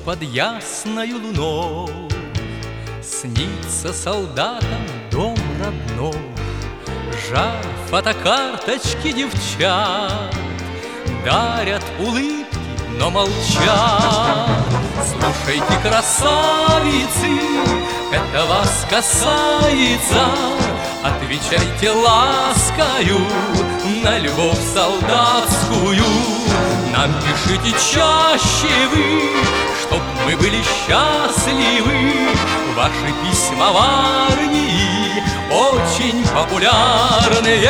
под ясною луной снится солдатам дом родной. Жаль, фотокарточки девчат дарят улыбки, но молчат. Слушайте, красавицы, это вас касается. Отвечайте ласкою на любовь солдатскую. Нам пишите чаще вы, чтоб мы были счастливы. Ваши письма в армии очень популярные.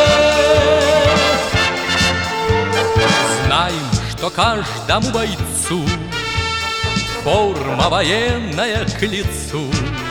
Знаем, что каждому бойцу форма военная к лицу.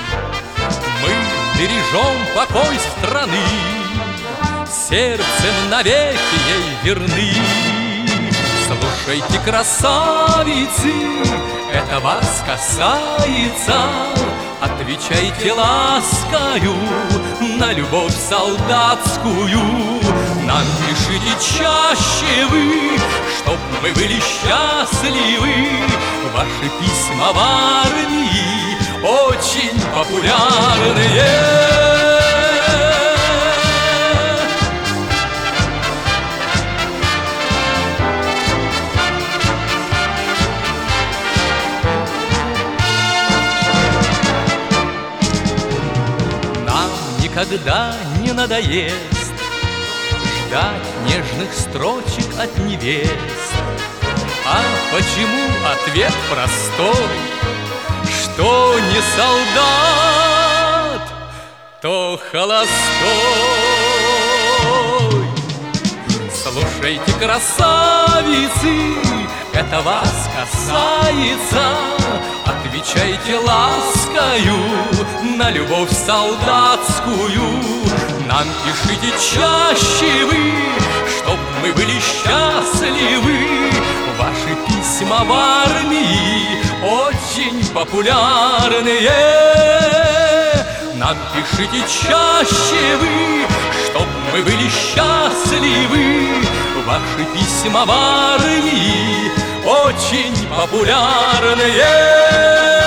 Мы бережем покой страны, сердцем навеки ей верны. Слушайте, красавицы, это вас касается. Отвечайте ласкою на любовь солдатскую. Нам пишите чаще вы, чтоб мы были счастливы. Ваши письма в армии очень популярные. Никогда не надоест ждать нежных строчек от невест. А почему ответ простой? Что не солдат, то холостой. Слушайте, красавицы, это вас касается. Отвечайте ласкою на любовь солдатскую. Нам пишите чаще вы, чтоб мы были счастливы. Ваши письма в армии очень популярные. Нам пишите чаще вы, чтоб мы были счастливы. Ваши письма в армии очень популярные.